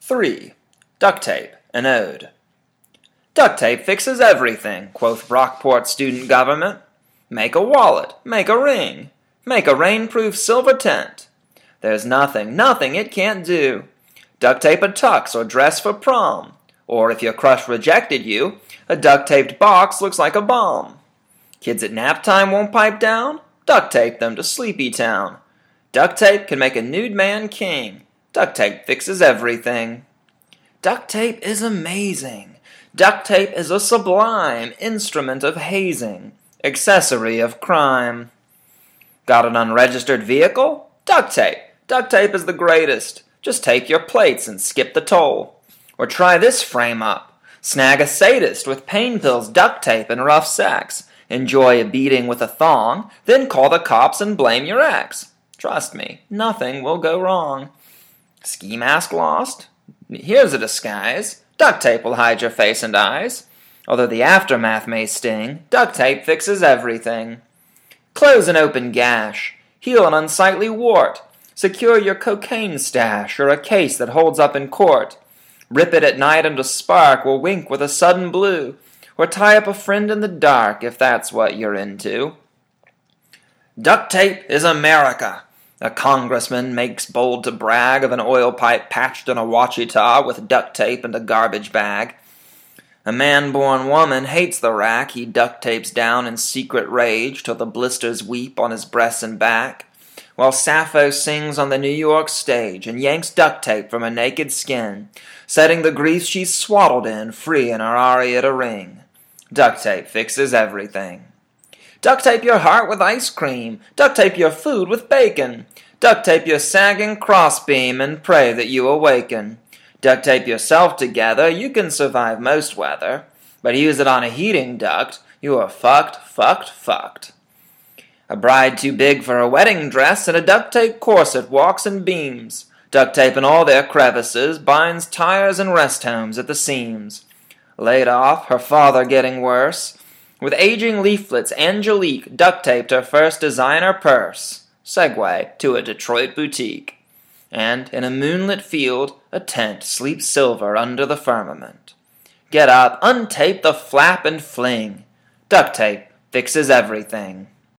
3. Duct tape, an ode. Duct tape fixes everything, quoth Brockport student government. Make a wallet, make a ring, make a rainproof silver tent. There's nothing it can't do. Duct tape a tux or dress for prom. Or if your crush rejected you, a duct-taped box looks like a bomb. Kids at nap time won't pipe down? Duct tape them to Sleepy Town. Duct tape can make a nude man king. Duct tape fixes everything. Duct tape is amazing. Duct tape is a sublime instrument of hazing, accessory of crime. Got an unregistered vehicle? Duct tape. Duct tape is the greatest. Just tape your plates and skip the toll. Or try this frame up. Snag a sadist with pain pills, duct tape, and rough sex. Enjoy a beating with a thong, then call the cops and blame your ex. Trust me, nothing will go wrong. Ski mask lost? Here's a disguise. Duct tape will hide your face and eyes. Although the aftermath may sting, duct tape fixes everything. Close an open gash. Heal an unsightly wart. Secure your cocaine stash or a case that holds up in court. Rip it at night and a spark will wink with a sudden blue. Or tie up a friend in the dark if that's what you're into. Duct tape is America. A congressman makes bold to brag of an oil pipe patched in a Wachita with duct tape and a garbage bag. A man-born woman hates the rack he duct tapes down in secret rage till the blisters weep on his breasts and back, while Sappho sings on the New York stage and yanks duct tape from her naked skin, setting the grief she's swaddled in free in her aria to ring. Duct tape fixes everything. Duct tape your heart with ice cream. Duct tape your food with bacon. Duct tape your sagging crossbeam and pray that you awaken. Duct tape yourself together, you can survive most weather. But use it on a heating duct, you are fucked. A bride too big for a wedding dress and a duct tape corset walks in beams. Duct tape in all their crevices binds tires and rest homes at the seams. Laid off, her father getting worse. With aging leaflets, Angelique duct taped her first designer purse. Segue to a Detroit boutique. And in a moonlit field, a tent sleeps silver under the firmament. Get up, untape the flap and fling. Duct tape fixes everything.